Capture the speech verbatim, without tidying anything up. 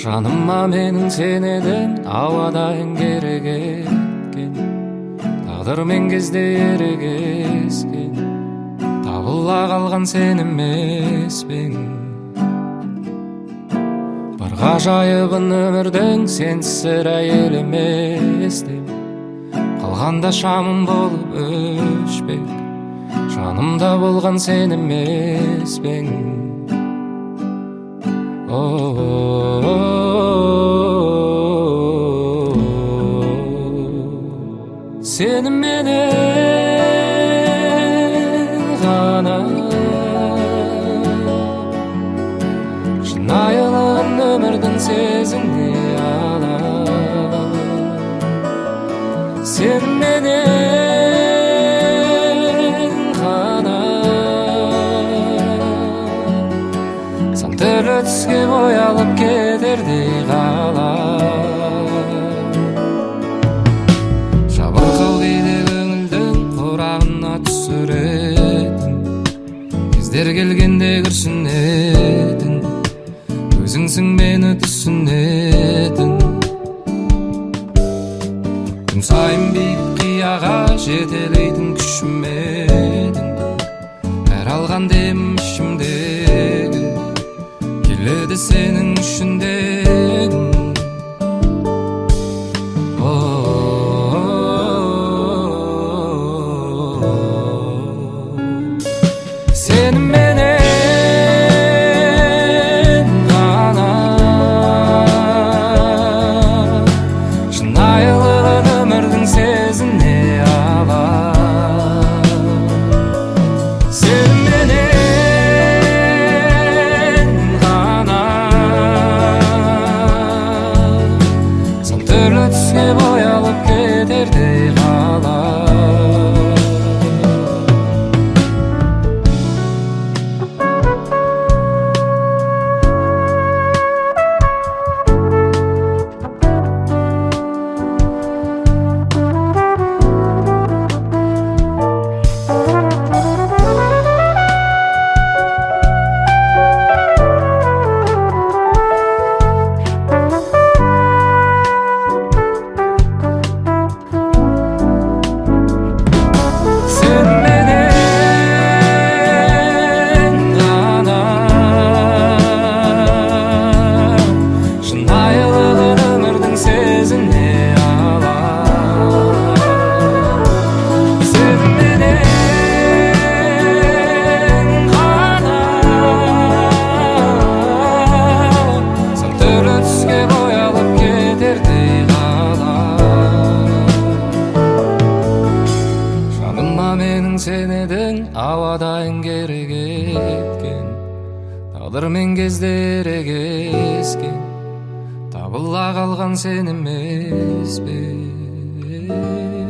Жаныма менің сен едің, ауадайын керек еткен, тағдырмен кезде ерегескен, табыла қалған сен емес пең. Бір ғажайыбын өмірдің сенсіз сірә елеместен, қалғанда шамым болып өшпек, жанымда болған сен емес пең. Сеніменен ғана шынайылығын өмірдің сезіне алам. Сеніменен ғана сан түрлі түске боялып кетердей қалам. Жабырқау кейде көңілдің құрағына түсіретін, кездер келгенде күрсінетін, өзіңсің мені түсінетін. Күн сайын биік қияға жетелейтін күшім едің, әр алған демім ішімдегі келеді сенің үшіндегің. Сеніменен ғана шынайылығын өмірдің сезіне алам. Сеніменен ғана сан түрлі түске боялып кетердей қалам. Сен едің, ауадайын керек еткен, тағдырмен кезде ерегескен, табыла қалған сен емес пе?